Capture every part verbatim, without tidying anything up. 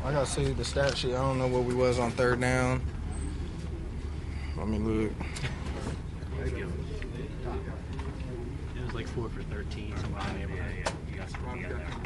I gotta see the stat sheet. I don't know what we was on third down. Let me look. It was like four for thirteen, somewhere in the neighborhood. Yeah, yeah, you got some, you got that.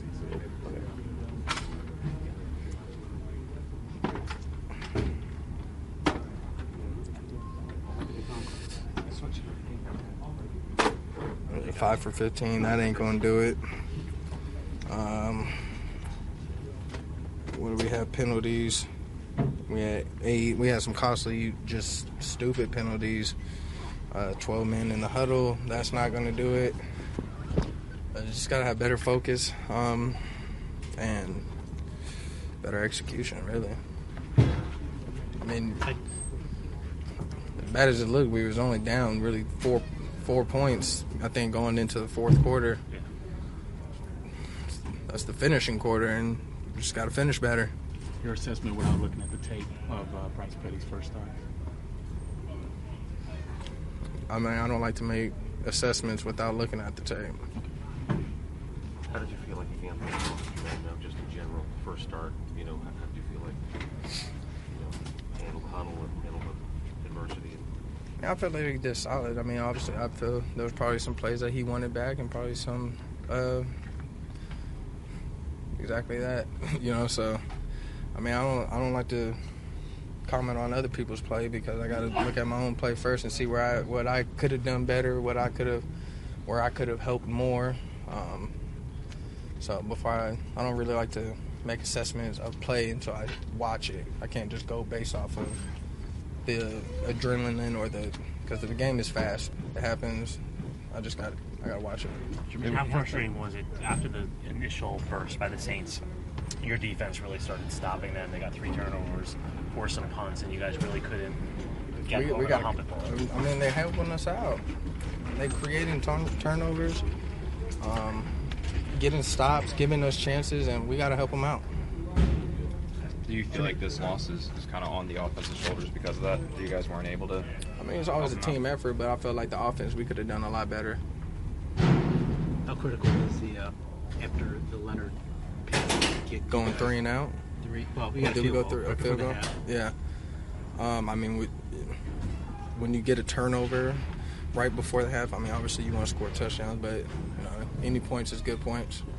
Five for fifteen. That ain't gonna do it. Um, what do we have? Penalties. We had eight. We had some costly, just stupid penalties. Uh, twelve men in the huddle. That's not gonna do it. Uh, just gotta have better focus um, and better execution. Really. I mean, as bad as it looked, we was only down really four. Four points, I think, going into the fourth quarter. Yeah. That's the finishing quarter, and we just got to finish better. Your assessment without looking at the tape of uh, Bryce Petty's first start? I mean, I don't like to make assessments without looking at the tape. How did you feel like you handled the game now, just in general? First start, you know, how, how did you feel like, you know, handled the huddle and handled the adversity? Yeah, I felt like he did solid. I mean, obviously, I feel there was probably some plays that he wanted back, and probably some uh, exactly that. You know, so I mean, I don't, I don't like to comment on other people's play because I got to look at my own play first and see where I, what I could have done better, what I could have, where I could have helped more. Um, so before I, I don't really like to make assessments of play until I watch it. I can't just go based off of the adrenaline or the because the game is fast. It happens. I just got I got to watch it. And how frustrating was it after the initial burst by the Saints? Your defense really started stopping them. They got three turnovers, forced some punts, and you guys really couldn't get We, over we the got. hump at all. I mean, they're helping us out. They creating turn, turnovers, um, getting stops, giving us chances, and we got to help them out. Do you feel like this loss is, is kind of on the offensive shoulders because of that? You guys weren't able to? I mean, it's always a help them team out? effort, but I felt like the offense we could have done a lot better. How critical is the uh, after the Leonard kick Going three and out. Three. Well, we got Did a we field go goal through a right field before goal? the half. Yeah. Um, I mean, we, when you get a turnover right before the half, I mean, obviously you want to score touchdowns, but you know, any points is good points.